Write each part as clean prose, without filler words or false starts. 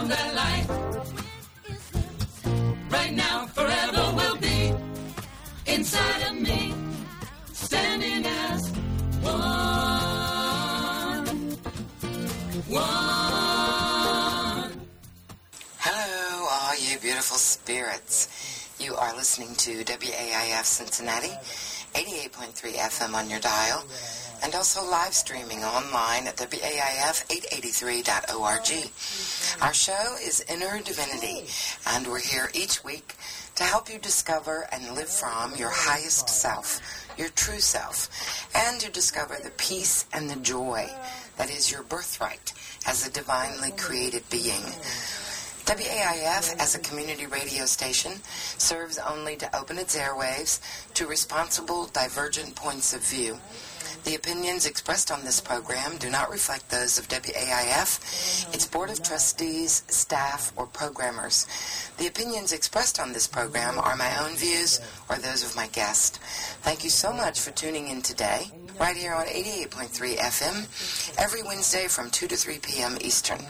their light. Right now, forever will be inside of me, standing as one. Hello, all you beautiful spirits. You are listening to WAIF Cincinnati, 88.3 FM on your dial, and also live streaming online at WAIF883.org. Our show is Inner Divinity, and we're here each week to help you discover and live from your highest self, your true self, and to discover the peace and the joy that is your birthright as a divinely created being. WAIF, as a community radio station, serves only to open its airwaves to responsible, divergent points of view. The opinions expressed on this program do not reflect those of WAIF, its Board of Trustees, staff, or programmers. The opinions expressed on this program are my own views or those of my guest. Thank you so much for tuning in today, right here on 88.3 FM, every Wednesday from 2 to 3 p.m. Eastern.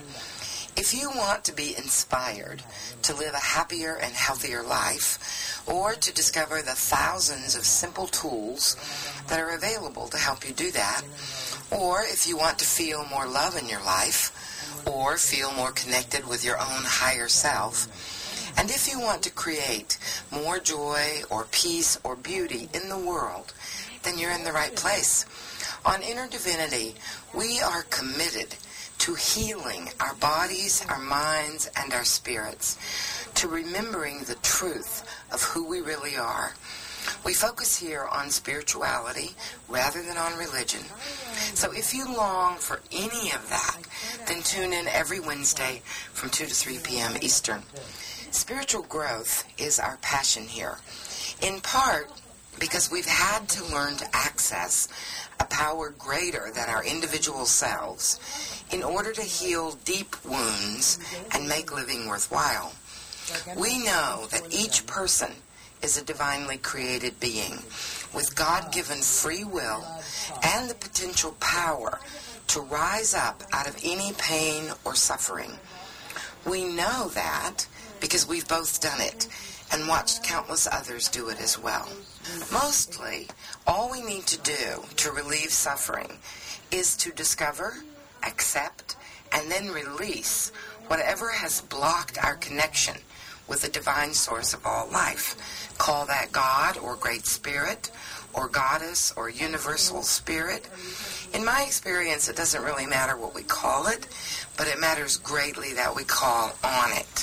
If you want to be inspired to live a happier and healthier life, or to discover the thousands of simple tools that are available to help you do that, or if you want to feel more love in your life, or feel more connected with your own higher self, and if you want to create more joy or peace or beauty in the world, then you're in the right place. On Inner Divinity, we are committed to healing our bodies, our minds, and our spirits, to remembering the truth of who we really are. We focus here on spirituality rather than on religion. So if you long for any of that, then tune in every Wednesday from 2 to 3 p.m. Eastern. Spiritual growth is our passion here, in part because we've had to learn to access a power greater than our individual selves in order to heal deep wounds and make living worthwhile. We know that each person is a divinely created being with God-given free will and the potential power to rise up out of any pain or suffering. We know that because we've both done it and watched countless others do it as well. Mostly, all we need to do to relieve suffering is to discover, accept, and then release whatever has blocked our connection with the divine source of all life. Call that God or Great Spirit or Goddess or Universal Spirit. In my experience, it doesn't really matter what we call it, but it matters greatly that we call on it.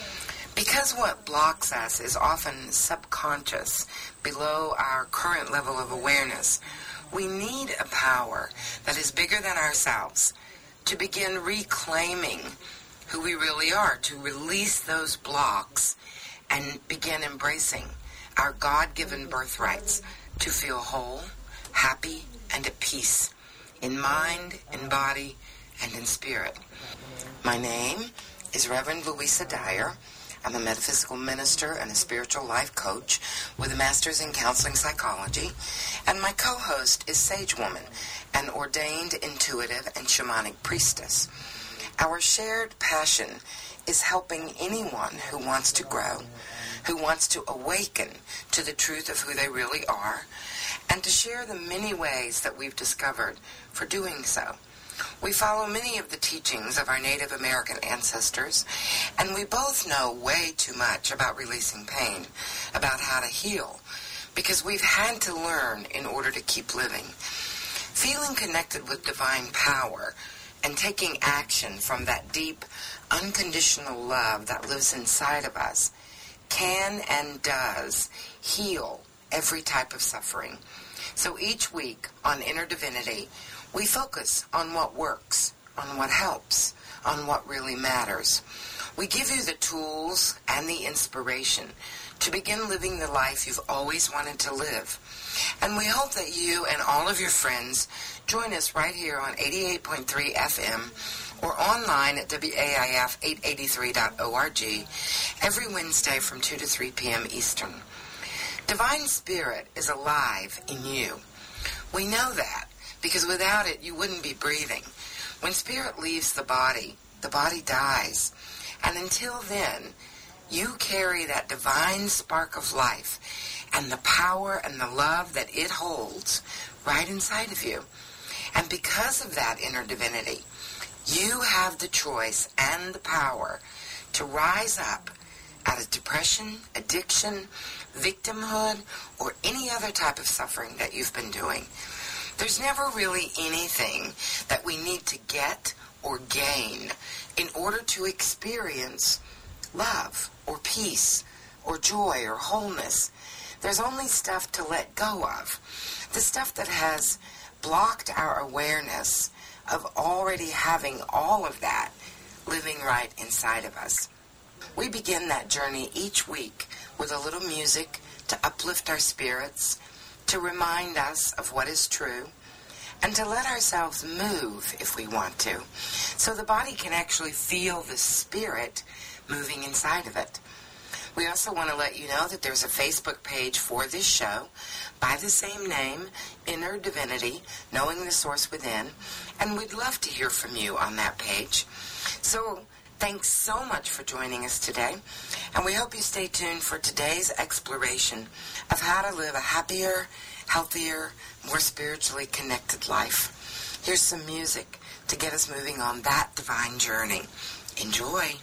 Because what blocks us is often subconscious, below our current level of awareness, we need a power that is bigger than ourselves to begin reclaiming who we really are, to release those blocks and begin embracing our God-given birthrights to feel whole, happy, and at peace in mind, in body, and in spirit. My name is Reverend Louisa Dyer. I'm a metaphysical minister and a spiritual life coach with a master's in counseling psychology, and my co-host is Sage Woman, an ordained intuitive and shamanic priestess. Our shared passion is helping anyone who wants to grow, who wants to awaken to the truth of who they really are, and to share the many ways that we've discovered for doing so. We follow many of the teachings of our Native American ancestors, and we both know way too much about releasing pain, about how to heal, because we've had to learn in order to keep living. Feeling connected with divine power and taking action from that deep, unconditional love that lives inside of us can and does heal every type of suffering. So each week on Inner Divinity, we focus on what works, on what helps, on what really matters. We give you the tools and the inspiration to begin living the life you've always wanted to live. And we hope that you and all of your friends join us right here on 88.3 FM or online at WAIF883.org every Wednesday from 2 to 3 p.m. Eastern. Divine Spirit is alive in you. We know that because without it, you wouldn't be breathing. When spirit leaves the body dies. And until then, you carry that divine spark of life and the power and the love that it holds right inside of you. And because of that inner divinity, you have the choice and the power to rise up out of depression, addiction, victimhood, or any other type of suffering that you've been doing. There's never really anything that we need to get or gain in order to experience love or peace or joy or wholeness. There's only stuff to let go of. The stuff that has blocked our awareness of already having all of that living right inside of us. We begin that journey each week with a little music to uplift our spirits, to remind us of what is true, and to let ourselves move if we want to, so the body can actually feel the spirit moving inside of it. We also want to let you know that there's a Facebook page for this show by the same name, Inner Divinity, Knowing the Source Within, and we'd love to hear from you on that page. So thanks so much for joining us today, and we hope you stay tuned for today's exploration of how to live a happier, healthier, more spiritually connected life. Here's some music to get us moving on that divine journey. Enjoy.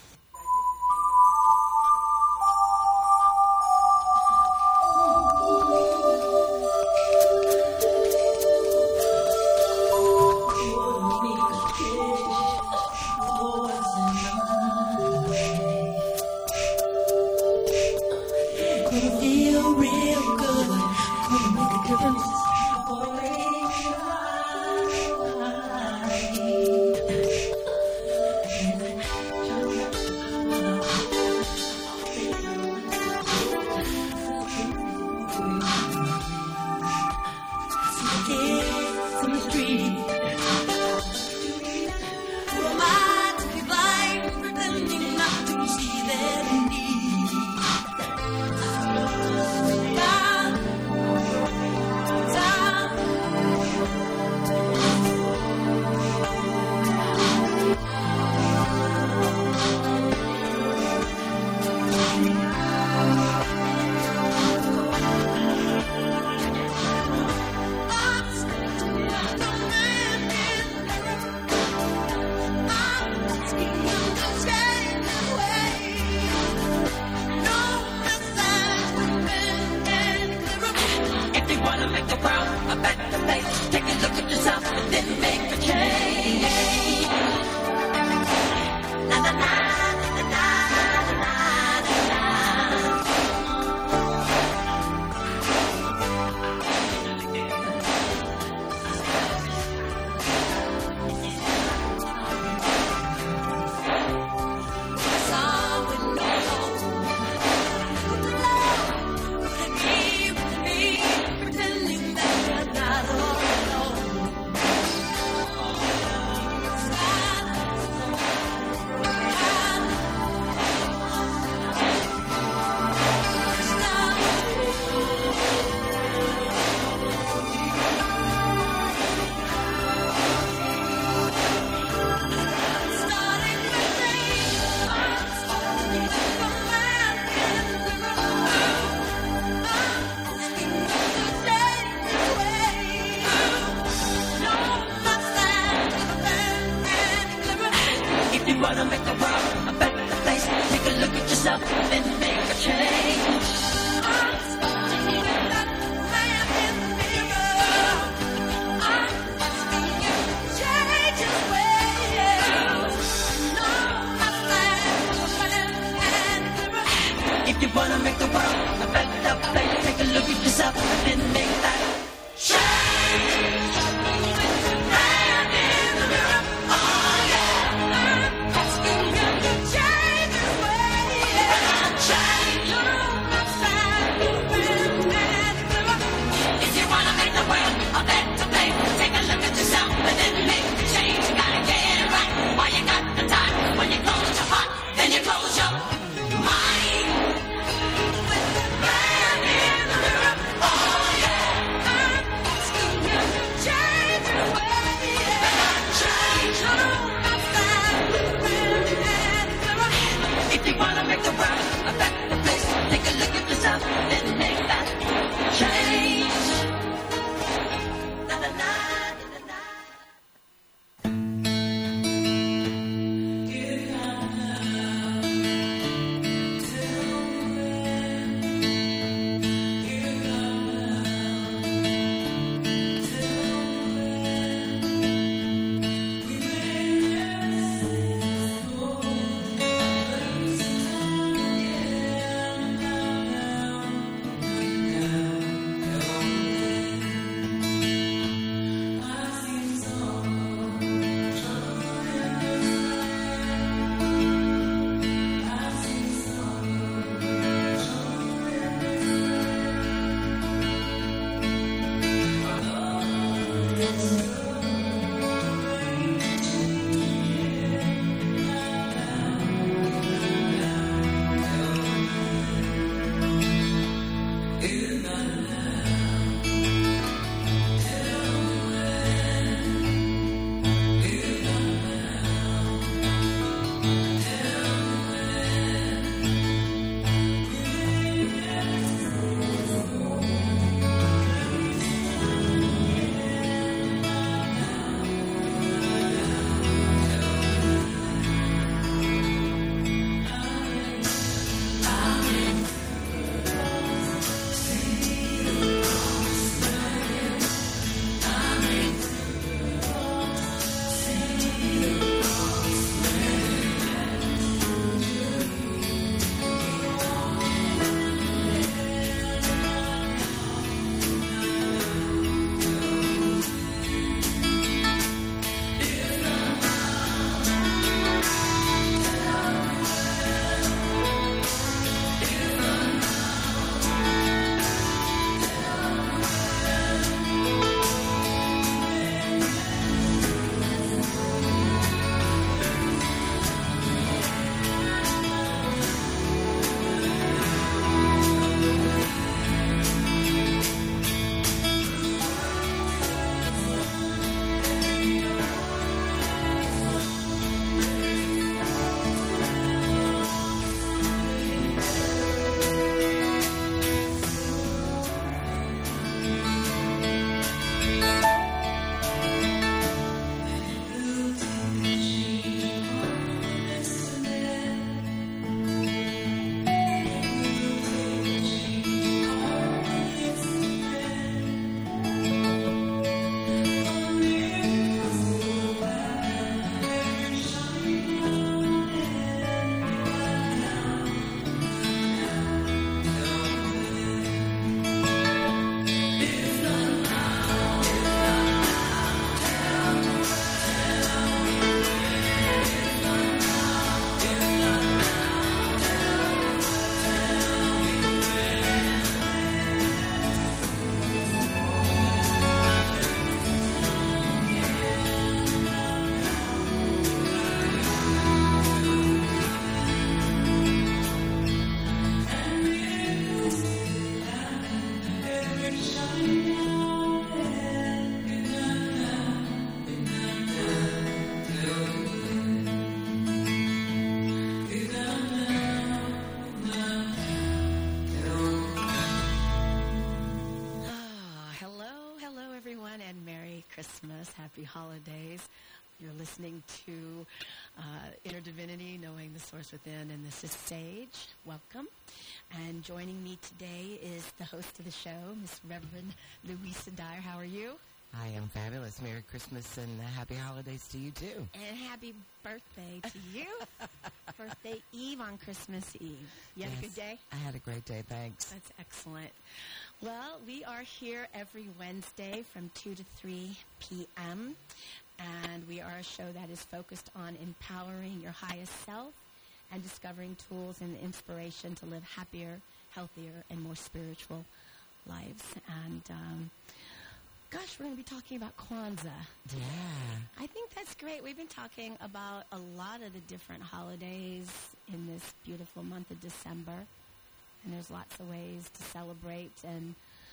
Hello, everyone, and Merry Christmas. Happy holidays. You're listening to Inner Divinity, Knowing the Source Within, and this is Sage. Welcome. And joining me today is the host of the show, Miss Reverend Louisa Dyer. How are you? I am fabulous. Merry Christmas and happy holidays to you, too. And happy birthday to you. Birthday Eve on Christmas Eve. You had a good day? I had a great day, thanks. That's excellent. Well, we are here every Wednesday from 2 to 3 p.m., and we are a show that is focused on empowering your highest self and discovering tools and inspiration to live happier, healthier, and more spiritual lives. And, gosh, we're going to be talking about Kwanzaa. Yeah. I think that's great. We've been talking about a lot of the different holidays in this beautiful month of December. And there's lots of ways to celebrate and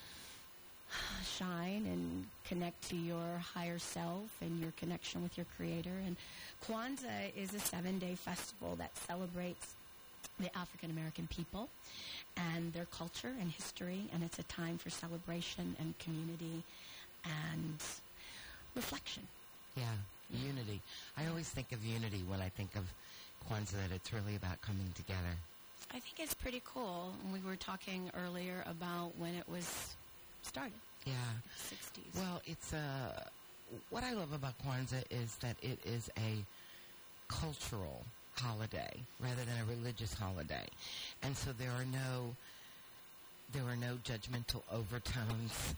shine and connect to your higher self and your connection with your Creator. And Kwanzaa is a 7-day festival that celebrates the African American people and their culture and history. And it's a time for celebration and community and reflection. Yeah, unity. I always think of unity when I think of Kwanzaa, that it's really about coming together. I think it's pretty cool. We were talking earlier about when it was started. Yeah. In the 60s. Well, it's what I love about Kwanzaa is that it is a cultural holiday rather than a religious holiday. And so there are no judgmental overtones.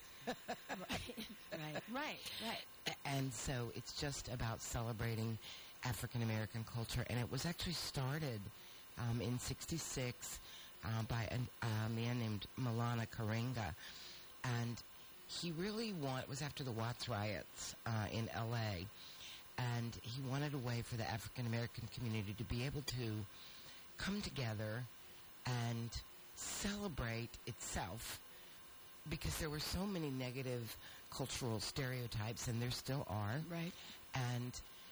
Right. And so it's just about celebrating African American culture. And it was actually started in 1966 by a man named Maulana Karenga. And he really it was after the Watts riots in L.A., and he wanted a way for the African American community to be able to come together and celebrate itself, because there were so many negative cultural stereotypes, and there still are. Right. And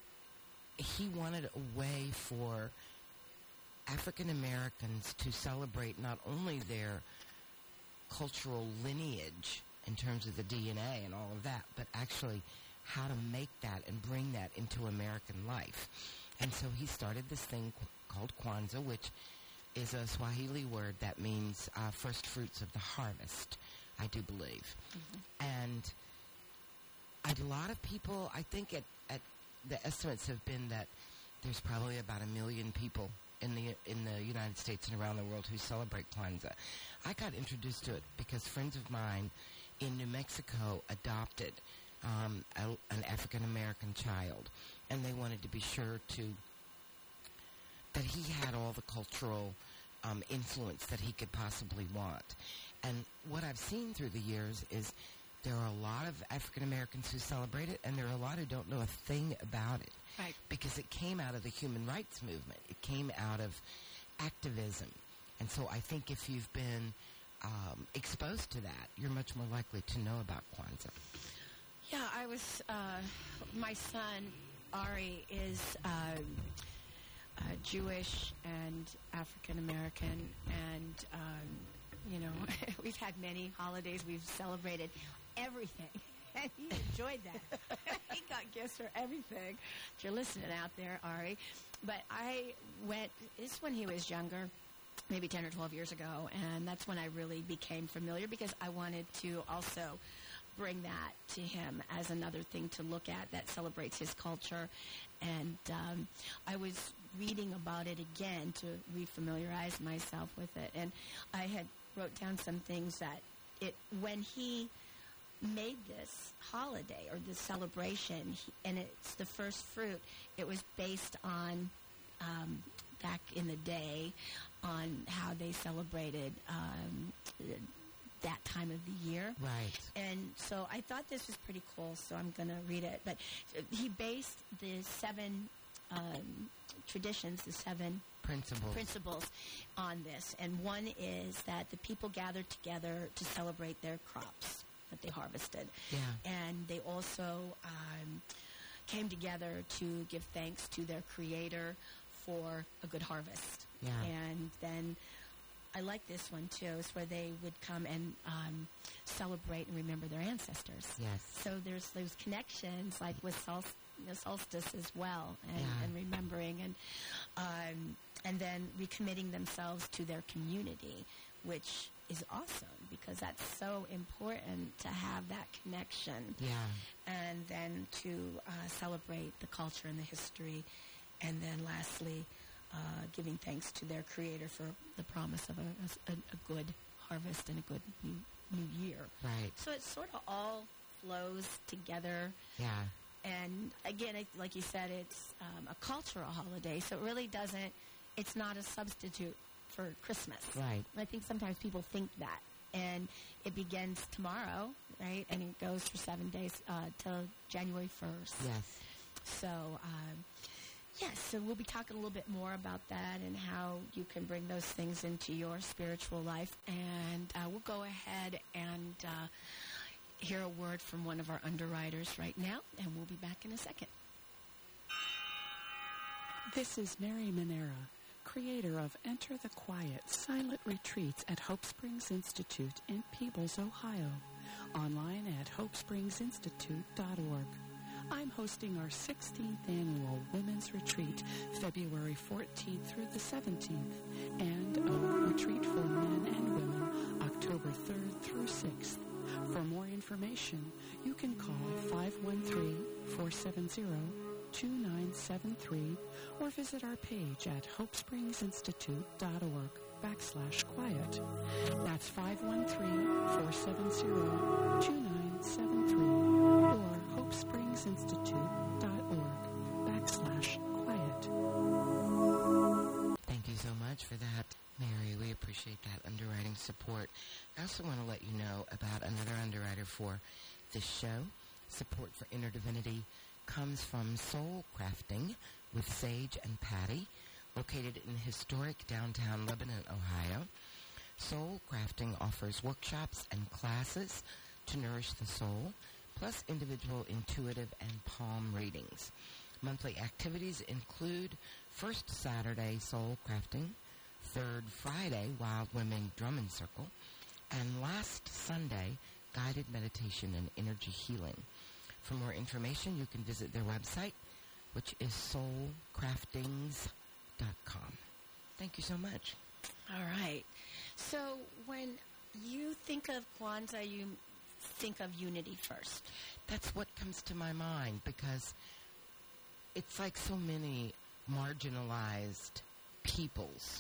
he wanted a way for African Americans to celebrate not only their cultural lineage in terms of the DNA and all of that, but actually how to make that and bring that into American life. And so he started this thing called Kwanzaa, which is a Swahili word that means first fruits of the harvest, I do believe. Mm-hmm. And a lot of people, I think at the estimates have been that there's probably about 1 million people in the United States and around the world who celebrate Kwanzaa. I got introduced to it because friends of mine in New Mexico adopted an African American child, and they wanted to be sure that he had all the cultural influence that he could possibly want. And what I've seen through the years is there are a lot of African Americans who celebrate it, and there are a lot who don't know a thing about it. Right. Because it came out of the human rights movement. It came out of activism. And so I think if you've been exposed to that, you're much more likely to know about Kwanzaa. Yeah, I was, my son, Ari, is Jewish and African American, and, we've had many holidays. We've celebrated everything, and he enjoyed that. He got gifts for everything. If you're listening out there, Ari. But I went, this when he was younger, maybe 10 or 12 years ago, and that's when I really became familiar, because I wanted to also bring that to him as another thing to look at that celebrates his culture. And I was reading about it again to refamiliarize myself with it. And I had wrote down some things that when he made this holiday or this celebration, and it's the first fruit, it was based on back in the day on how they celebrated that time of the year. Right. And so I thought this was pretty cool, so I'm going to read it. But he based the 7 traditions, the 7 principles on this. And one is that the people gathered together to celebrate their crops that they harvested. Yeah. And they also came together to give thanks to their Creator for a good harvest. Yeah. And then I like this one, too. It's where they would come and celebrate and remember their ancestors. Yes. So there's those connections, like with solstice as well, and remembering, and then recommitting themselves to their community, which is awesome because that's so important to have that connection. Yeah. And then to celebrate the culture and the history, and then lastly, giving thanks to their Creator for the promise of a good harvest and a good new year. Right. So it sort of all flows together. Yeah. And again, like you said, it's a cultural holiday, so it really doesn't, it's not a substitute for Christmas. Right. I think sometimes people think that. And it begins tomorrow, right? And it goes for 7 days till January 1st. Yes. So, so we'll be talking a little bit more about that and how you can bring those things into your spiritual life. And we'll go ahead and hear a word from one of our underwriters right now, and we'll be back in a second. This is Mary Manera, creator of Enter the Quiet Silent Retreats at Hope Springs Institute in Peebles, Ohio. Online at hopespringsinstitute.org. I'm hosting our 16th annual Women's Retreat, February 14th through the 17th, and a retreat for men and women, October 3rd through 6th. For more information, you can call 513-470-2973 or visit our page at hopespringsinstitute.org/quiet. That's 513-470-2973 or hopespringsinstitute.org/quiet. Thank you so much for that, Mary. We appreciate that underwriting support. I also want to let you know about another underwriter for this show. Support for Inner Divinity comes from Soul Crafting with Sage and Patty, located in historic downtown Lebanon, Ohio. Soul Crafting offers workshops and classes to nourish the soul, plus individual intuitive and palm readings. Monthly activities include first Saturday Soul Crafting, third Friday Wild Women Drumming Circle, and last Sunday guided meditation and energy healing. For more information, you can visit their website, which is soulcraftings.com. Thank you so much. All right. So when you think of Kwanzaa, you think of unity first. That's what comes to my mind because it's like so many marginalized peoples.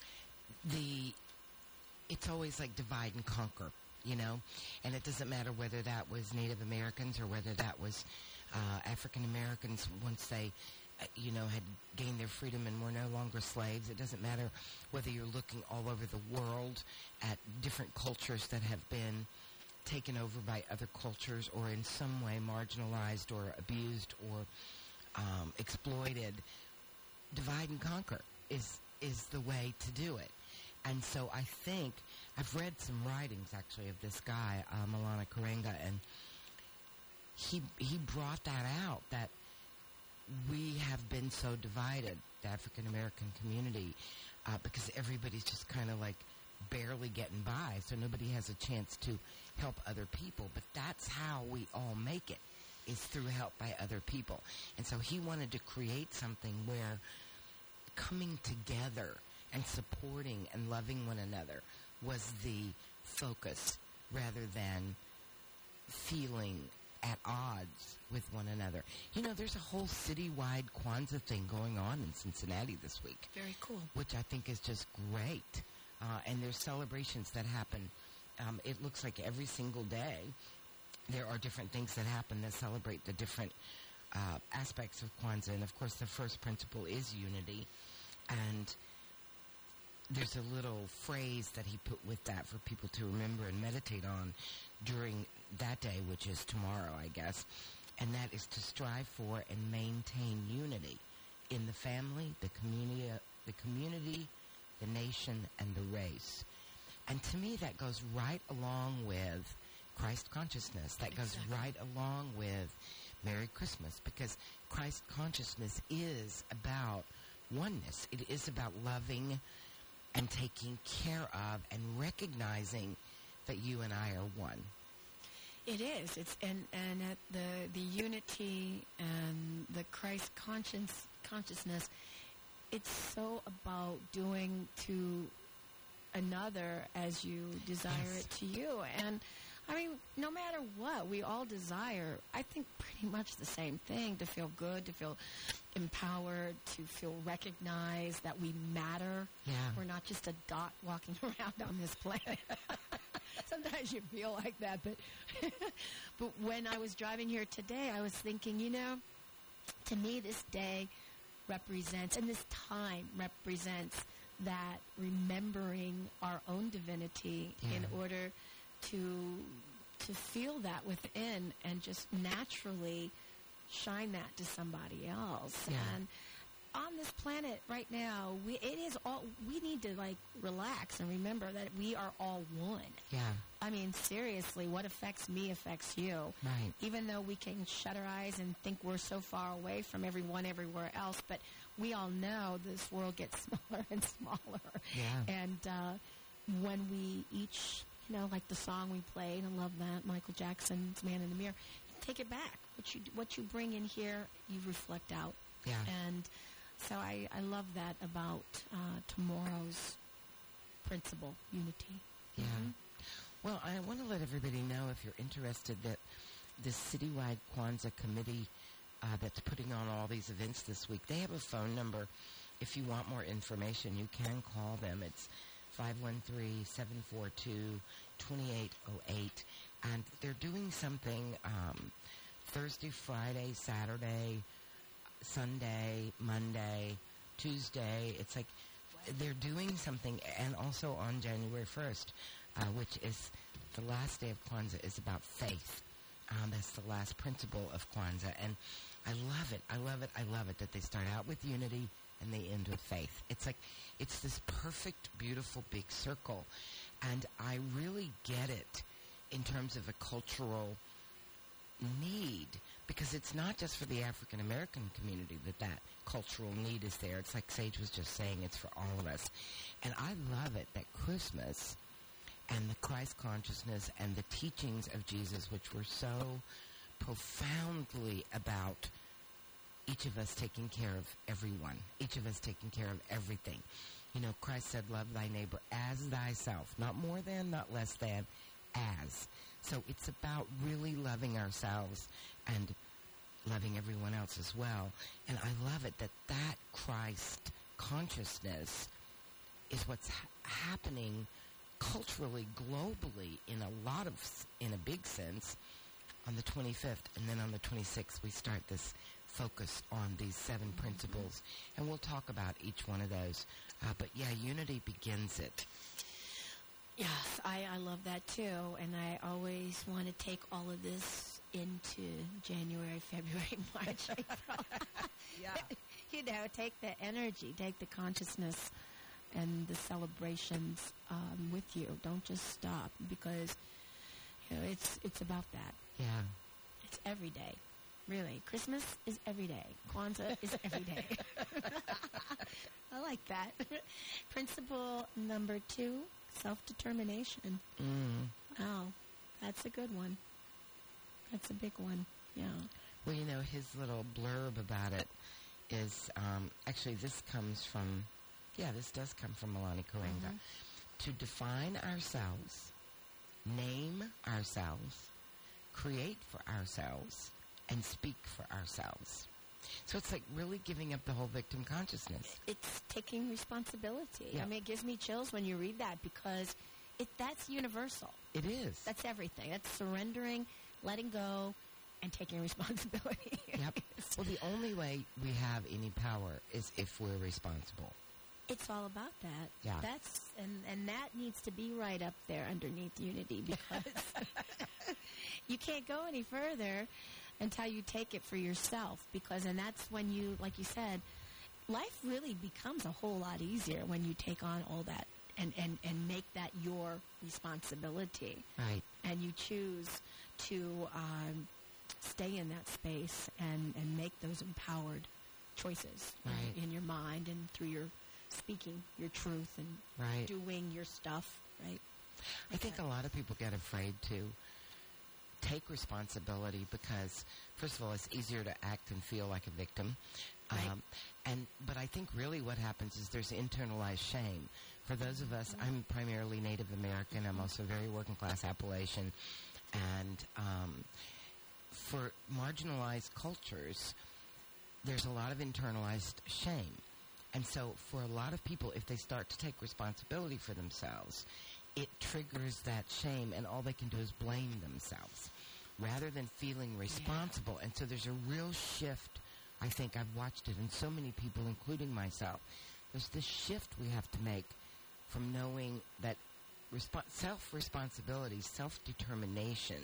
It's always like divide and conquer, you know, and it doesn't matter whether that was Native Americans or whether that was African Americans once they, had gained their freedom and were no longer slaves. It doesn't matter whether you're looking all over the world at different cultures that have been taken over by other cultures or in some way marginalized or abused or exploited. Divide and conquer is the way to do it. And so I think I've read some writings actually of this guy, Maulana Karenga, and he brought that out, that we have been so divided, the African American community, because everybody's just kind of like barely getting by, so nobody has a chance to help other people. But that's how we all make it, is through help by other people. And so he wanted to create something where coming together and supporting and loving one another was the focus rather than feeling at odds with one another. You know, there's a whole citywide Kwanzaa thing going on in Cincinnati this week. Very cool. Which I think is just great. And there's celebrations that happen. It looks like every single day there are different things that happen that celebrate the different aspects of Kwanzaa. And, of course, the first principle is unity. And there's a little phrase that he put with that for people to remember and meditate on during that day, which is tomorrow, I guess. And that is to strive for and maintain unity in the family, the community, the nation, and the race. And to me, that goes right along with Christ consciousness. That goes right along with Merry Christmas, because Christ consciousness is about oneness. It is about loving and taking care of and recognizing that you and I are one. It is. It's and at the unity and the Christ consciousness. It's so about doing to another as you desire it to you. And I mean, no matter what, we all desire, I think, pretty much the same thing: to feel good, to feel empowered, to feel recognized that we matter. Yeah. We're not just a dot walking around on this planet. Sometimes you feel like that, but but when I was driving here today, I was thinking, to me this day represents, and this time represents, that remembering our own divinity in order to feel that within and just naturally shine that to somebody else. Yeah. And on this planet right now, we need to relax and remember that we are all one. Yeah. I mean, seriously, what affects me affects you. Right. Even though we can shut our eyes and think we're so far away from everyone everywhere else, but we all know this world gets smaller and smaller. Yeah. And when we each, like the song we played, I love that, Michael Jackson's Man in the Mirror, take it back. What you bring in here, you reflect out. Yeah. And so I love that about tomorrow's principle, unity. Yeah. Mhm. Well, I want to let everybody know, if you're interested, that the citywide Kwanzaa committee that's putting on all these events this week, they have a phone number. If you want more information, you can call them. It's 513-742-2808. And they're doing something Thursday, Friday, Saturday, Sunday, Monday, Tuesday. It's like they're doing something, and also on January 1st, which is the last day of Kwanzaa, is about faith. That's the last principle of Kwanzaa, and I love it. I love it. I love it that they start out with unity and they end with faith. It's like it's this perfect, beautiful, big circle, and I really get it in terms of a cultural need, because it's not just for the African American community that cultural need is there. It's like Sage was just saying, it's for all of us. And I love it that Christmas and the Christ consciousness and the teachings of Jesus, which were so profoundly about each of us taking care of everyone, each of us taking care of everything. Christ said, love thy neighbor as thyself, not more than, not less than, as. So it's about really loving ourselves and loving everyone else as well. And I love it that Christ consciousness is what's happening culturally, globally, in a big sense, on the 25th. And then on the 26th, we start this focus on these 7 principles. And we'll talk about each one of those. But yeah, unity begins it. Yes, I love that too, and I always want to take all of this into January, February, March, April. Yeah. Take the energy, take the consciousness and the celebrations with you. Don't just stop, because it's about that. Yeah. It's every day. Really. Christmas is every day. Kwanzaa is every day. I like that. Principle number 2, self-determination. Wow. That's a good one. That's a big one. Yeah. Well, his little blurb about it is, actually this does come from Milani Karenga. To define ourselves, name ourselves, create for ourselves, and speak for ourselves. So it's like really giving up the whole victim consciousness. It's taking responsibility. Yeah. I mean, it gives me chills when you read that, because that's universal. It is. That's everything. That's surrendering, letting go, and taking responsibility. Yep. Well, the only way we have any power is if we're responsible. It's all about that. Yeah. And that needs to be right up there underneath unity, because you can't go any further until you take it for yourself, and that's when you, like you said, life really becomes a whole lot easier when you take on all that and make that your responsibility. Right. And you choose to stay in that space and make those empowered choices right. in your mind and through your speaking your truth and Right. doing your stuff, right? I think a lot of people get afraid to take responsibility because, first of all, it's easier to act and feel like a victim. Right. But I think really what happens is there's internalized shame. For those of us, I'm primarily Native American. I'm also very working class Appalachian. And for marginalized cultures, there's a lot of internalized shame. And so for a lot of people, if they start to take responsibility for themselves, it triggers that shame, and all they can do is blame themselves rather than feeling responsible. And so there's a real shift. I think I've watched it in so many people, including myself. There's this shift we have to make from knowing that self-responsibility, self-determination,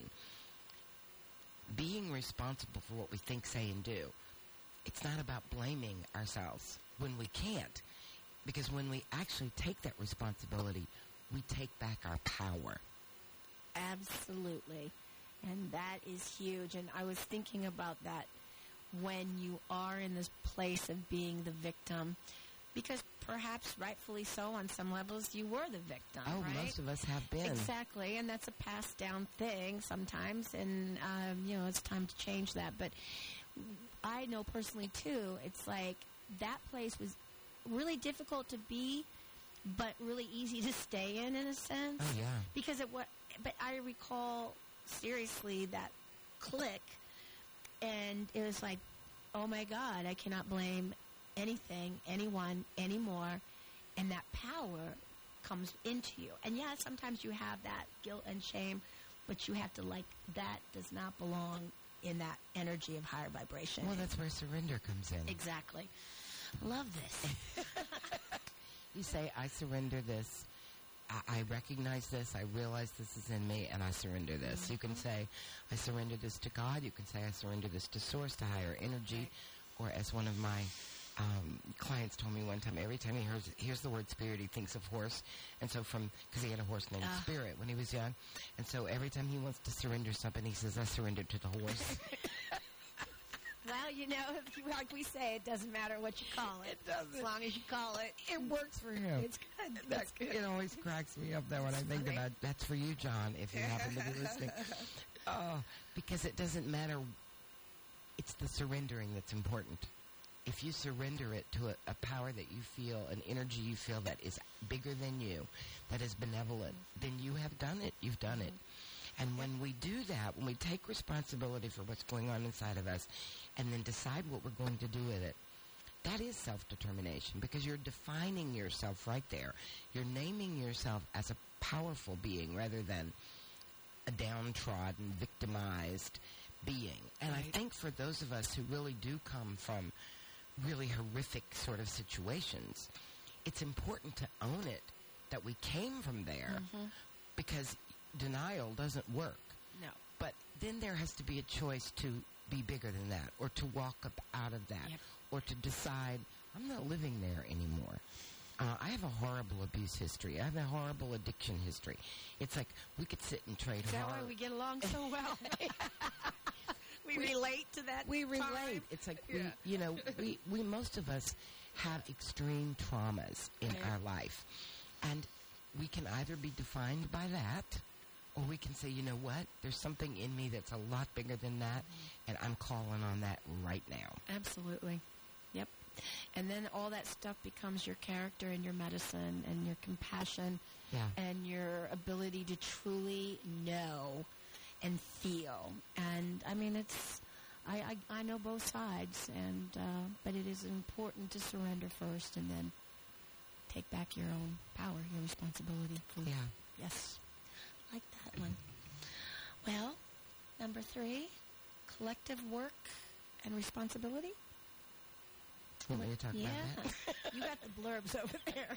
being responsible for what we think, say, and do. It's not about blaming ourselves when we can't, because when we actually take that responsibility, we take back our power. Absolutely. And that is huge. And I was thinking about that when you are in this place of being the victim, because perhaps rightfully so on some levels you were the victim, Oh, right? most of us have been. Exactly, and that's a passed down thing sometimes, and it's time to change that. But I know personally too, it's like that place was really difficult to be, but really easy to stay in a sense. Oh, yeah. Because but I recall seriously that click, and it was like, oh my God, I cannot blame anything, anyone, anymore, and that power comes into you. And yeah, sometimes you have that guilt and shame, but you have to, that does not belong in that energy of higher vibration. Well, that's where surrender comes in. Exactly. Love this. You say, I surrender this. I recognize this. I realize this is in me, and I surrender this. Mm-hmm. You can say, I surrender this to God. You can say, I surrender this to Source, to higher energy. Or as one of my clients told me one time, every time he hears the word spirit, he thinks of horse. And so because he had a horse named Spirit when he was young. And so every time he wants to surrender something, he says, I surrender to the horse. Well, like we say, it doesn't matter what you call it. It doesn't. As long as you call it. It works for him. It's good. That's good. It always cracks me up, though, when I think about that's for you, John, if you happen to be listening. Because it doesn't matter. It's the surrendering that's important. If you surrender it to a power that you feel, an energy you feel that is bigger than you, that is benevolent, then you have done it. You've done it. And when we do that, when we take responsibility for what's going on inside of us and then decide what we're going to do with it, that is self-determination, because you're defining yourself right there. You're naming yourself as a powerful being rather than a downtrodden, victimized being. And I think for those of us who really do come from really horrific sort of situations, it's important to own it, that we came from there, because denial doesn't work. No. But then there has to be a choice to be bigger than that, or to walk up out of that, or to decide, I'm not living there anymore. I have a horrible abuse history. I have a horrible addiction history. It's like we could sit and trade Is that horror. why we get along so well? we relate to that. We relate. time. It's like we most of us have extreme traumas in our life, and we can either be defined by that, or we can say, you know what, there's something in me that's a lot bigger than that, and I'm calling on that right now. Absolutely. Yep. And then all that stuff becomes your character and your medicine and your compassion and your ability to truly know and feel. And I mean, it's I know both sides, and but it is important to surrender first and then take back your own power, your responsibility. Yes. Like that one. Well, number 3, collective work and responsibility. You want me to talk about that? You got the blurbs over there.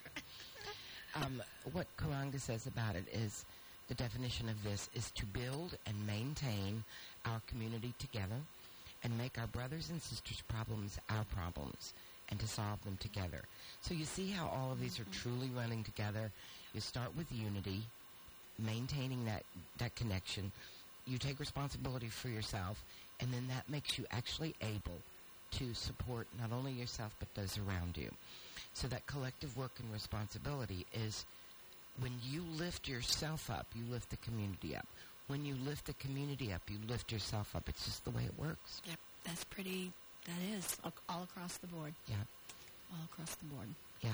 What Karanga says about it is, the definition of this is to build and maintain our community together and make our brothers and sisters' problems our problems and to solve them together. So you see how all of these are truly running together. You start with unity, maintaining that connection. You take responsibility for yourself, and then that makes you actually able to support not only yourself but those around you. So that collective work and responsibility is when you lift yourself up, you lift the community up. When you lift the community up, you lift yourself up. It's just the way it works. Yep, that is all across the board. Yeah. All across the board. Yeah.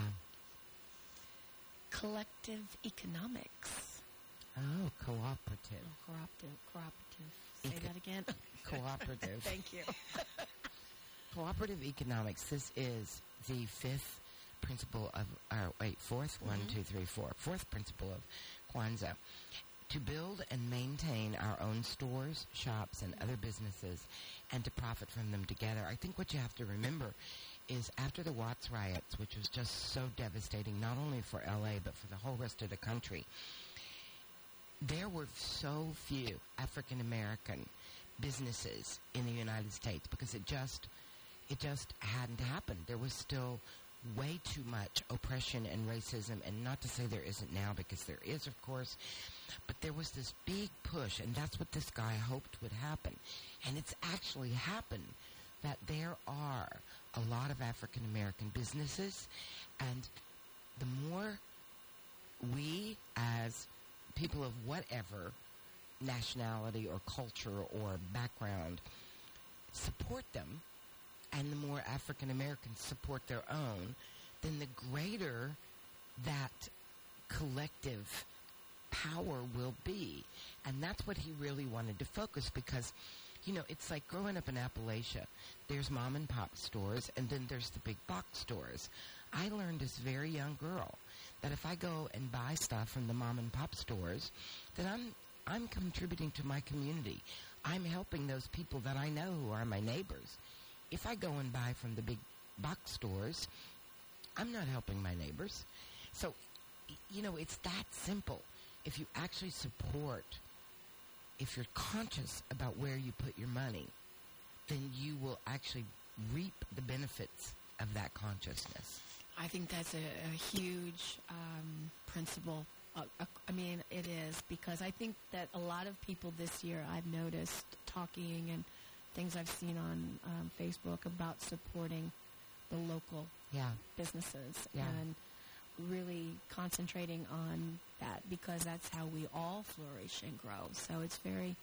Collective economics. Oh, cooperative. Cooperative. Say that again. Cooperative. Thank you. Cooperative economics. This is the fifth principle of, fourth, Mm-hmm. 1, 2, 3, 4. Fourth principle of Kwanzaa. To build and maintain our own stores, shops, and other businesses, and to profit from them together. I think what you have to remember is after the Watts riots, which was just so devastating, not only for L.A., but for the whole rest of the country, there were so few African-American businesses in the United States because it just hadn't happened. There was still way too much oppression and racism, and not to say there isn't now, because there is, of course, but there was this big push, and that's what this guy hoped would happen. And it's actually happened, that there are a lot of African-American businesses, and the more we, as people of whatever nationality or culture or background, support them, and the more African Americans support their own, then the greater that collective power will be. And that's what he really wanted to focus, because, you know, it's like growing up in Appalachia. There's mom and pop stores, and then there's the big box stores. I learned as a very young girl that if I go and buy stuff from the mom and pop stores, then I'm contributing to my community. I'm helping those people that I know who are my neighbors. If I go and buy from the big box stores, I'm not helping my neighbors. So, you know, it's that simple. If you actually support, if you're conscious about where you put your money, then you will actually reap the benefits of that consciousness. I think that's a huge principle. I mean, it is, because I think that a lot of people this year, I've noticed talking and things I've seen on Facebook about supporting the local businesses and really concentrating on that, because that's how we all flourish and grow. So it's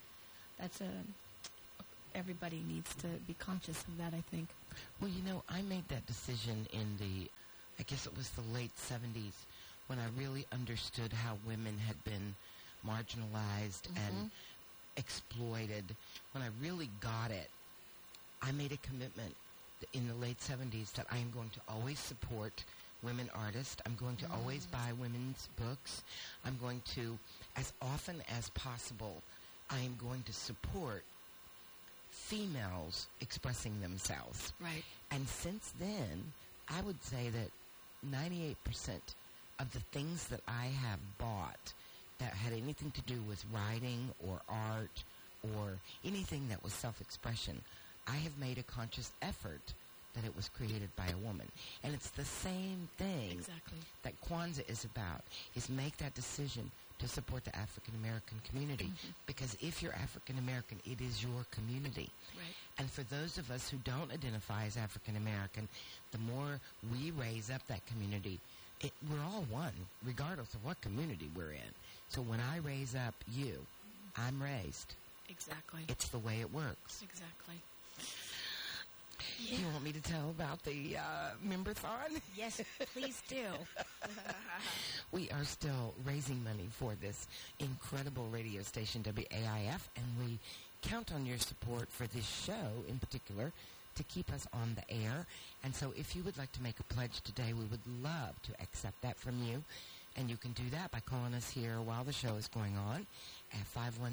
everybody needs to be conscious of that, I think. Well, you know, I made that decision in I guess it was the late 70s, when I really understood how women had been marginalized and exploited. When I really got it, I made a commitment in the late 70s that I am going to always support women artists. I'm going to always buy women's books. I'm going to, as often as possible, I am going to support females expressing themselves. Right. And since then, I would say that 98% of the things that I have bought that had anything to do with writing or art or anything that was self-expression, I have made a conscious effort that it was created by a woman. And it's the same thing that Kwanzaa is about, is make that decision to support the African American community. Because if you're African American, it is your community. Right. And for those of us who don't identify as African American, the more we raise up that community, we're all one, regardless of what community we're in. So when I raise up you, I'm raised. Exactly. It's the way it works. Exactly. Yeah. You want me to tell about the Memberthon? Yes, please do. We are still raising money for this incredible radio station, WAIF, and we count on your support for this show in particular to keep us on the air. And so if you would like to make a pledge today, we would love to accept that from you. And you can do that by calling us here while the show is going on at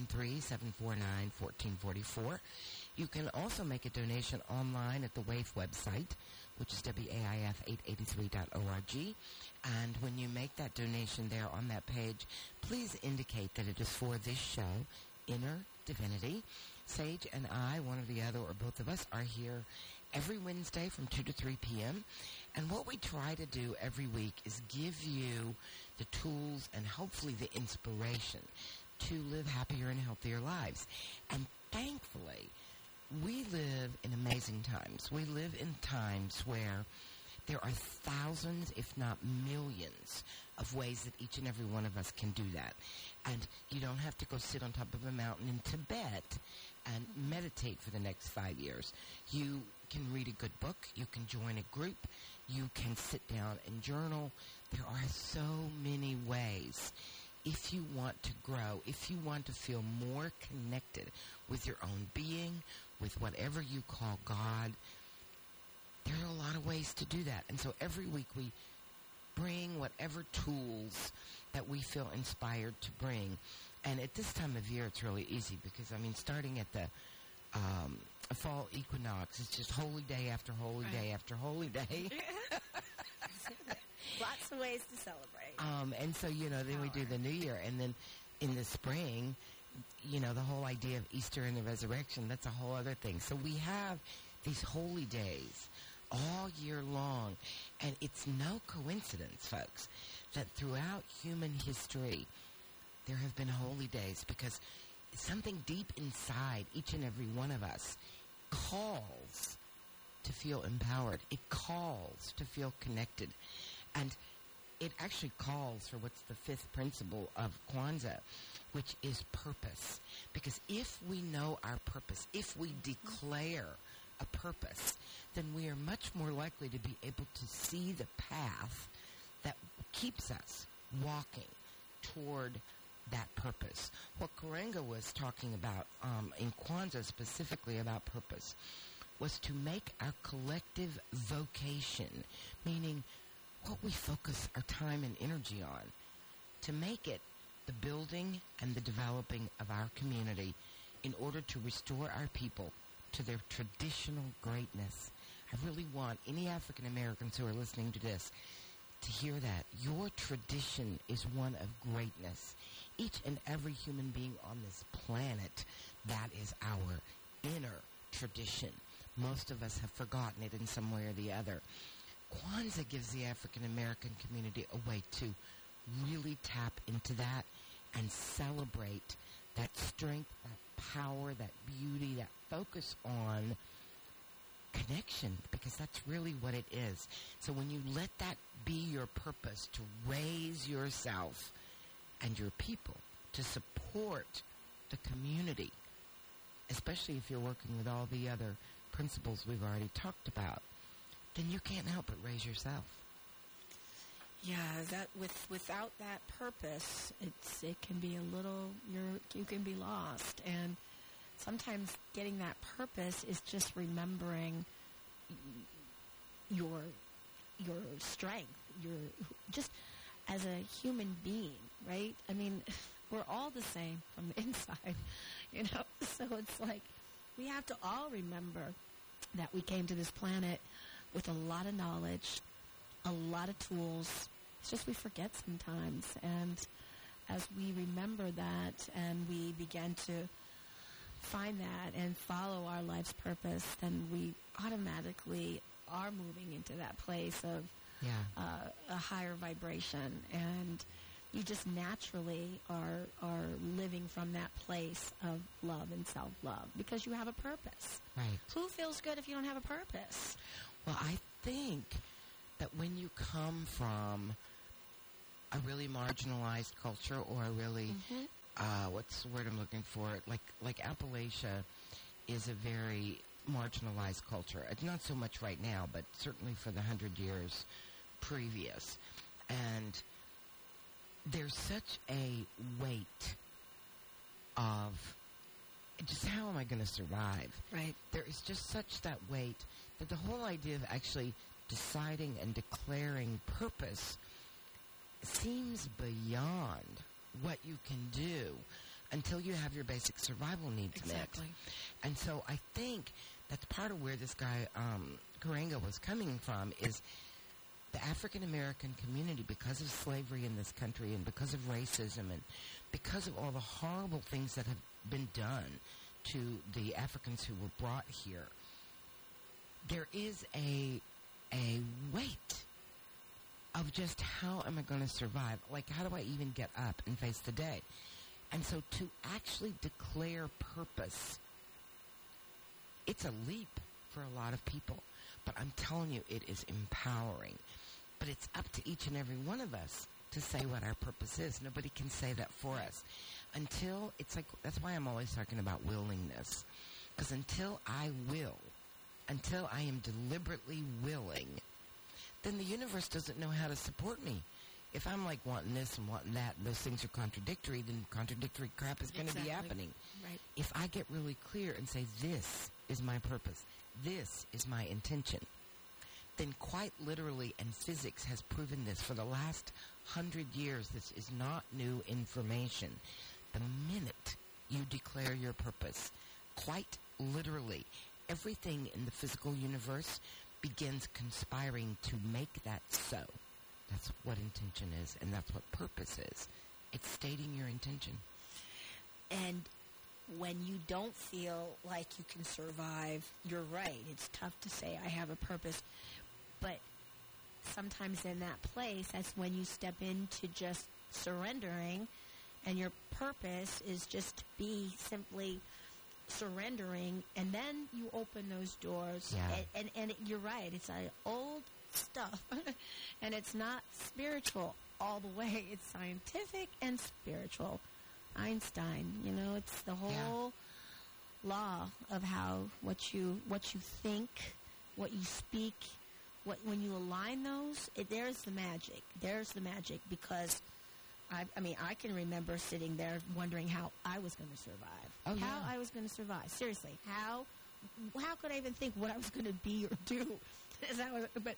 513-749-1444. You can also make a donation online at the WAIF website, which is WAIF883.org. And when you make that donation there on that page, please indicate that it is for this show, Inner Divinity. Sage and I, one or the other, or both of us, are here every Wednesday from 2 to 3 p.m. And what we try to do every week is give you the tools and hopefully the inspiration to live happier and healthier lives. And thankfully, we live in amazing times. We live in times where there are thousands, if not millions, of ways that each and every one of us can do that. And you don't have to go sit on top of a mountain in Tibet and meditate for the next 5 years. You can read a good book. You can join a group. You can sit down and journal. There are so many ways. If you want to grow, if you want to feel more connected with your own being, with whatever you call God, there are a lot of ways to do that. And so every week we bring whatever tools that we feel inspired to bring. And at this time of year, it's really easy because, starting at the fall equinox, it's just holy day after holy day after holy day. Lots of ways to celebrate. And so, then we do the New Year. And then in the spring, the whole idea of Easter and the resurrection, that's a whole other thing. So we have these holy days all year long. And it's no coincidence, folks, that throughout human history, there have been holy days because something deep inside each and every one of us calls to feel empowered. It calls to feel connected. And it actually calls for what's the fifth principle of Kwanzaa, which is purpose. Because if we know our purpose, if we declare a purpose, then we are much more likely to be able to see the path that keeps us walking toward that purpose. What Karenga was talking about in Kwanzaa, specifically about purpose, was to make our collective vocation, meaning what we focus our time and energy on, to make it the building and the developing of our community in order to restore our people to their traditional greatness. I really want any African Americans who are listening to this to hear that. Your tradition is one of greatness. Each and every human being on this planet, that is our inner tradition. Most of us have forgotten it in some way or the other. Kwanzaa gives the African American community a way to really tap into that and celebrate that strength, that power, that beauty, that focus on connection, because that's really what it is. So when you let that be your purpose, to raise yourself and your people, to support the community, especially if you're working with all the other principles we've already talked about, then you can't help but raise yourself. Yeah, that without that purpose, it can be a little, you can be lost. And sometimes getting that purpose is just remembering your strength, your just as a human being, right? I mean, we're all the same from the inside, So it's like we have to all remember that we came to this planet with a lot of knowledge, a lot of tools. It's just we forget sometimes. And as we remember that and we begin to find that and follow our life's purpose, then we automatically are moving into that place of a higher vibration. And you just naturally are living from that place of love and self-love because you have a purpose. Right. Who feels good if you don't have a purpose? Well, I think that when you come from a really marginalized culture or a really, what's the word I'm looking for? Like Appalachia is a very marginalized culture. It's not so much right now, but certainly for the 100 years previous. And there's such a weight of just how am I going to survive? Right. There is just such that weight that the whole idea of actually deciding and declaring purpose seems beyond what you can do until you have your basic survival needs met. And so I think that's part of where this guy, Karenga, was coming from, is the African American community, because of slavery in this country and because of racism and because of all the horrible things that have been done to the Africans who were brought here, there is a weight of just how am I going to survive? Like, how do I even get up and face the day? And so to actually declare purpose It's a leap for a lot of people, but I'm telling you, it is empowering. But it's up to each and every one of us to say what our purpose is. Nobody can say that for us. Until, it's like, that's why I'm always talking about willingness. Because until I am deliberately willing, then the universe doesn't know how to support me. If I'm like wanting this and wanting that, and those things are contradictory, then contradictory crap is going to be happening. Right. If I get really clear and say, this is my purpose, this is my intention, then quite literally, and physics has proven this for the last 100 years, this is not new information. The minute you declare your purpose, quite literally, everything in the physical universe begins conspiring to make that so. That's what intention is, and that's what purpose is. It's stating your intention. And when you don't feel like you can survive, you're right. It's tough to say, I have a purpose. But sometimes in that place, that's when you step into just surrendering, and your purpose is just to be simply surrendering, and then you open those doors. Yeah. And you're right. It's old stuff, and it's not spiritual all the way. It's scientific and spiritual. Einstein, it's the whole law of how what you think, what you speak, when you align those, there's the magic. There's the magic, because I can remember sitting there wondering how I was going to survive. Oh, yeah. How I was going to survive. Seriously, how could I even think what I was going to be or do? But,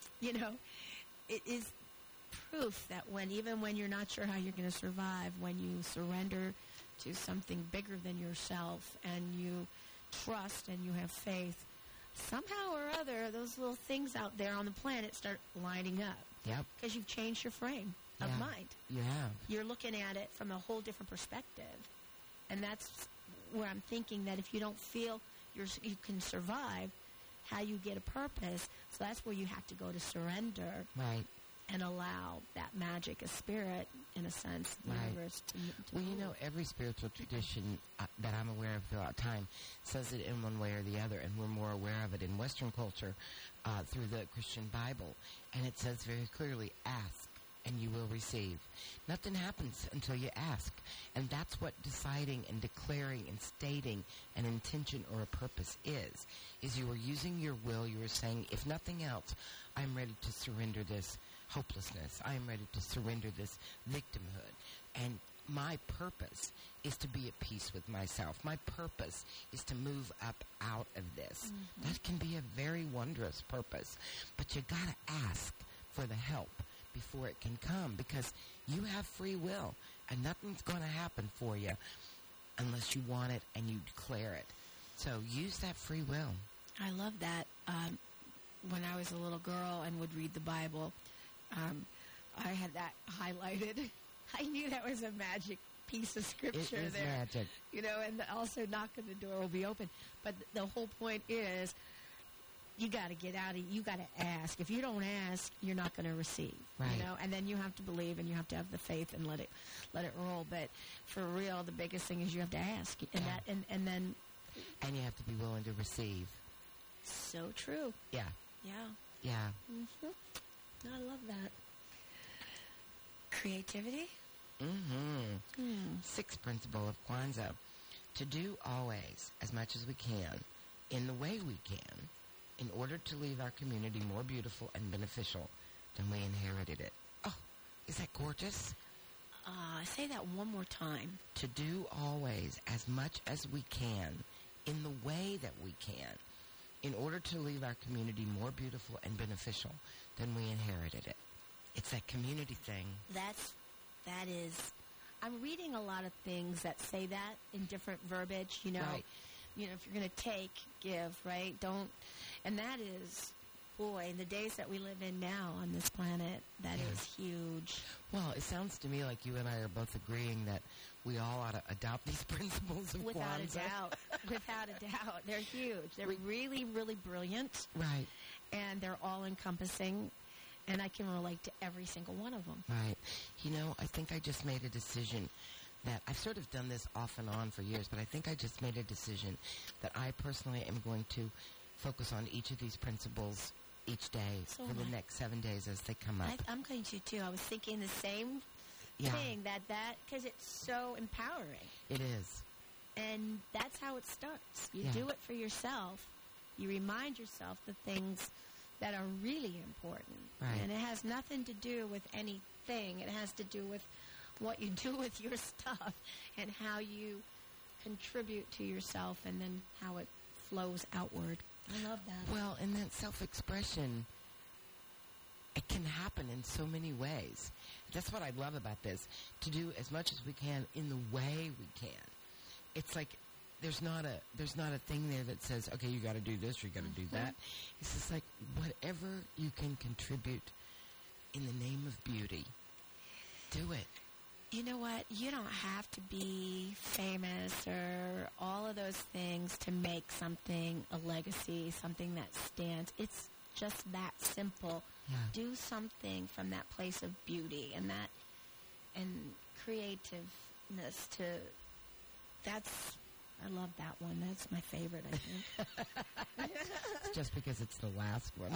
it is proof that even when you're not sure how you're going to survive, when you surrender to something bigger than yourself and you trust and you have faith, somehow or other, those little things out there on the planet start lining up. Yep. Because you've changed your frame of mind. You have. You're looking at it from a whole different perspective. And that's where I'm thinking that if you don't feel you can survive, how you get a purpose, so that's where you have to go to surrender. Right. And allow that magic, a spirit, in a sense, the universe to Well, move. every spiritual tradition that I'm aware of throughout time says it in one way or the other, and we're more aware of it in Western culture through the Christian Bible. And it says very clearly, ask and you will receive. Nothing happens until you ask. And that's what deciding and declaring and stating an intention or a purpose is you are using your will. You are saying, if nothing else, I'm ready to surrender this hopelessness. I am ready to surrender this victimhood. And my purpose is to be at peace with myself. My purpose is to move up out of this. Mm-hmm. That can be a very wondrous purpose. But you got to ask for the help before it can come, because you have free will, and nothing's going to happen for you unless you want it and you declare it. So use that free will. I love that. When I was a little girl and would read the Bible, I had that highlighted. I knew that was a magic piece of scripture it is there. Magic. And also knock on the door will be open. But the whole point is, you got to get out of, you got to ask. If you don't ask, you're not going to receive. Right. And then you have to believe and you have to have the faith and let it roll. But for real, the biggest thing is you have to ask. And then and you have to be willing to receive. So true. Yeah. Yeah. Yeah. Mm-hmm. I love that. Creativity? Mm-hmm. Sixth principle of Kwanzaa. To do always, as much as we can, in the way we can, in order to leave our community more beautiful and beneficial than we inherited it. Oh, is that gorgeous? Say that one more time. To do always, as much as we can, in the way that we can, in order to leave our community more beautiful and beneficial than we inherited it. It's that community thing. That is, I'm reading a lot of things that say that in different verbiage, Right. If you're going to take, give, right? Don't, and that is, boy, in the days that we live in now on this planet, that is huge. Well, it sounds to me like you and I are both agreeing that we all ought to adopt these principles of Without Kwanzaa. a doubt. Without a doubt. They're huge. They're really, really brilliant. Right. And they're all-encompassing. And I can relate to every single one of them. Right. I think I just made a decision that I've sort of done this off and on for years, but I think I just made a decision that I personally am going to focus on each of these principles each day So for am the I. next 7 days as they come up. I'm going to too. I was thinking the same Yeah. thing, that because it's so empowering. It is. And that's how it starts. You Yeah. do it for yourself. You remind yourself the things that are really important. Right. And it has nothing to do with anything. It has to do with what you do with your stuff and how you contribute to yourself and then how it flows outward. I love that. Well, and that self-expression, it can happen in so many ways. That's what I love about this, to do as much as we can in the way we can. It's like there's not a thing there that says, okay, you got to do this or you got to do that. It's just like whatever you can contribute in the name of beauty, do it. You know what? You don't have to be famous or all of those things to make something a legacy, something that stands. It's just that simple. Yeah. Do something from that place of beauty and that and creativeness to that's I love that one. That's my favorite, I think. It's just because it's the last one.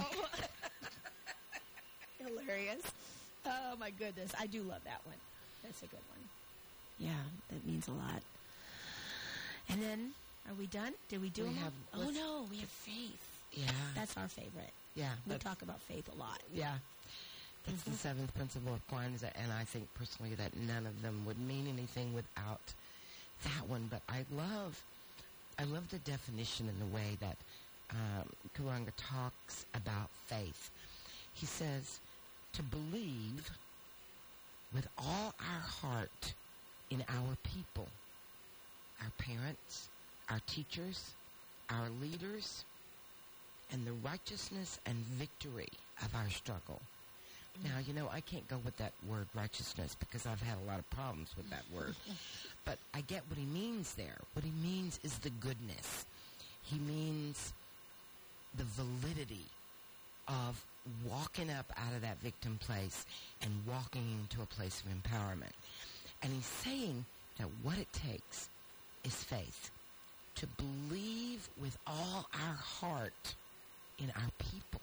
Hilarious. Oh my goodness. I do love that one. That's a good one. Yeah, that means a lot. And then, are we done? Did we do We them all? have- Oh let's- no, we have faith. Yeah. That's our favorite. Yeah. We that's- talk about faith a lot. Yeah. That's the seventh principle of Kwanzaa, and I think personally that none of them would mean anything without that one. But I love the definition and the way that Kuranga talks about faith. He says, to believe with all our heart in our people, our parents, our teachers, our leaders, and the righteousness and victory of our struggle. Now, you know, I can't go with that word righteousness because I've had a lot of problems with that word. But I get what he means there. What he means is the goodness. He means the validity of walking up out of that victim place and walking into a place of empowerment. And he's saying that what it takes is faith. To believe with all our heart in our people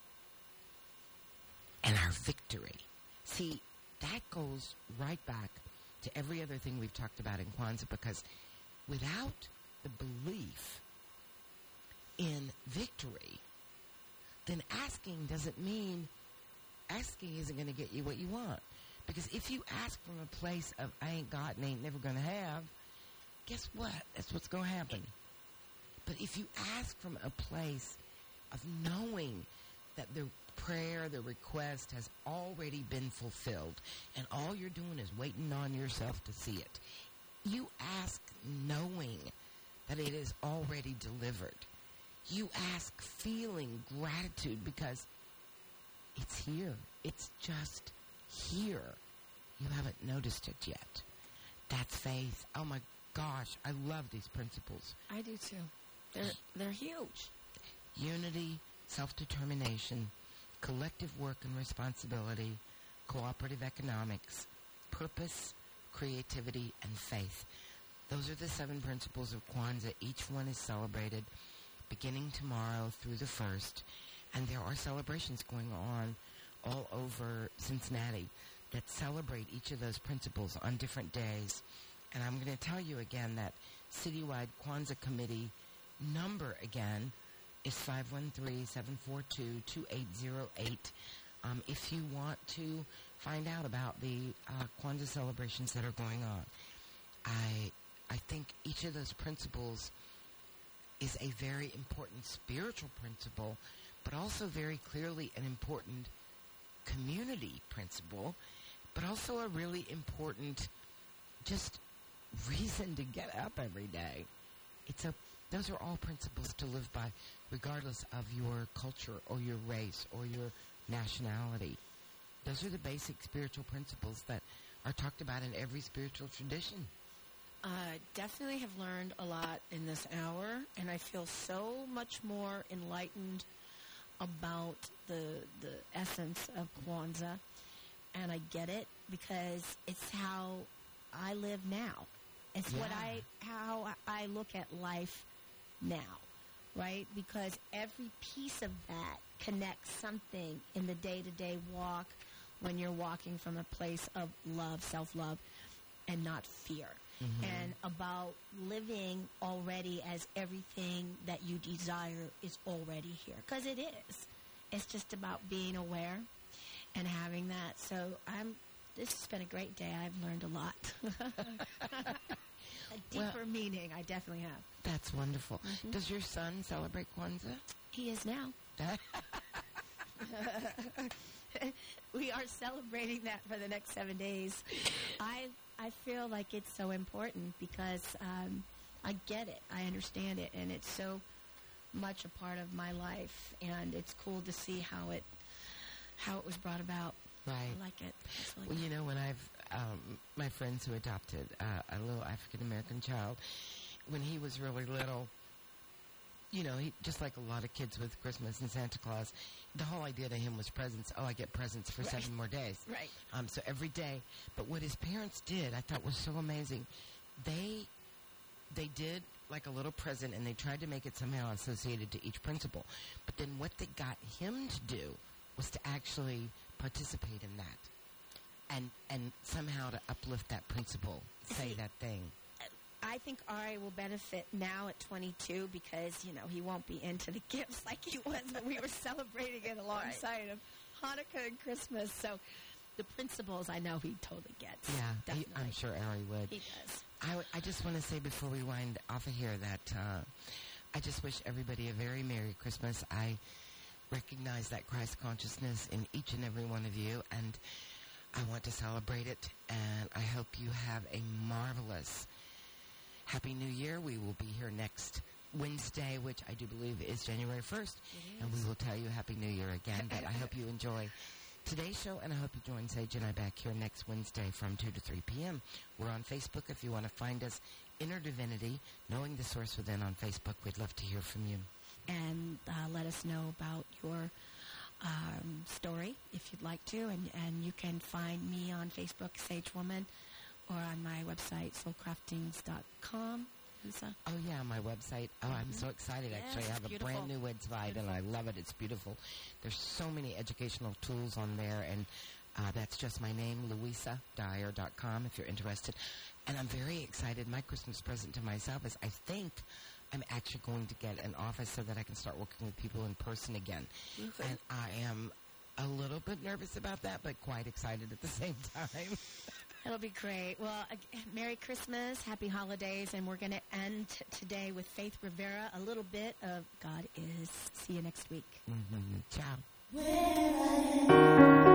and our victory. See, that goes right back to every other thing we've talked about in Kwanzaa, because without the belief in victory, then asking doesn't mean asking isn't going to get you what you want. Because if you ask from a place of I ain't got and ain't never going to have, guess what? That's what's going to happen. But if you ask from a place of knowing that the prayer, the request has already been fulfilled, and all you're doing is waiting on yourself to see it, you ask knowing that it is already delivered. You ask feeling gratitude because it's here. It's just here. You haven't noticed it yet. That's faith. Oh my gosh, I love these principles. I do too. They're huge. Unity, self-determination, collective work and responsibility, cooperative economics, purpose, creativity, and faith. Those are the 7 principles of Kwanzaa. Each one is celebrated beginning tomorrow through the 1st. And there are celebrations going on all over Cincinnati that celebrate each of those principles on different days. And I'm going to tell you again that citywide Kwanzaa committee number again is 513-742-2808. If you want to find out about the Kwanzaa celebrations that are going on. I think each of those principles is a very important spiritual principle, but also very clearly an important community principle, but also a really important just reason to get up every day. Those are all principles to live by, regardless of your culture or your race or your nationality. Those are the basic spiritual principles that are talked about in every spiritual tradition. Definitely have learned a lot in this hour, and I feel so much more enlightened about the essence of Kwanzaa, and I get it because it's how I live now. It's how I look at life now, right? Because every piece of that connects something in the day-to-day walk when you're walking from a place of love, self-love, and not fear. And about living already as everything that you desire is already here. Because it is. It's just about being aware and having that. So this has been a great day. I've learned a lot. A deeper meaning, I definitely have. That's wonderful. Does your son celebrate Kwanzaa? He is now. We are celebrating that for the next 7 days. I feel like it's so important because I get it. I understand it. And it's so much a part of my life. And it's cool to see how it was brought about. Right. I like it. Well, you know, when I've my friends who adopted a little African-American child, when he was really little, you know, he, just like a lot of kids with Christmas and Santa Claus, the whole idea to him was presents. Oh, I get presents for 7 more days. Right. So every day. But what his parents did, I thought was so amazing. They did like a little present, and they tried to make it somehow associated to each principal. But then what they got him to do was to actually participate in that, and somehow to uplift that principal, say that thing. I think Ari will benefit now at 22 because, you know, he won't be into the gifts like he was when we were celebrating it alongside of Hanukkah and Christmas. So the principles, I know he totally gets. Yeah, I'm sure Ari would. He does. I just want to say before we wind off of here that I just wish everybody a very Merry Christmas. I recognize that Christ consciousness in each and every one of you, and I want to celebrate it, and I hope you have a marvelous Happy New Year. We will be here next Wednesday, which I do believe is January 1st, and we will tell you Happy New Year again, but I hope you enjoy today's show, and I hope you join Sage and I back here next Wednesday from 2 to 3 p.m. We're on Facebook if you want to find us, Inner Divinity, Knowing the Source Within on Facebook. We'd love to hear from you. And let us know about your story if you'd like to, and you can find me on Facebook, Sage Woman, or on my website, soulcraftings.com. Lisa? Oh, yeah, my website. Oh, I'm so excited, actually. I have a brand new website, and I love it. It's beautiful. There's so many educational tools on there, and that's just my name, LouisaDyer.com, if you're interested. And I'm very excited. My Christmas present to myself is I think I'm actually going to get an office so that I can start working with people in person again. And I am a little bit nervous about that, but quite excited at the same time. It'll be great. Well, Merry Christmas, Happy Holidays, and we're going to end today with Faith Rivera, a little bit of God Is. See you next week. Ciao. Where I am.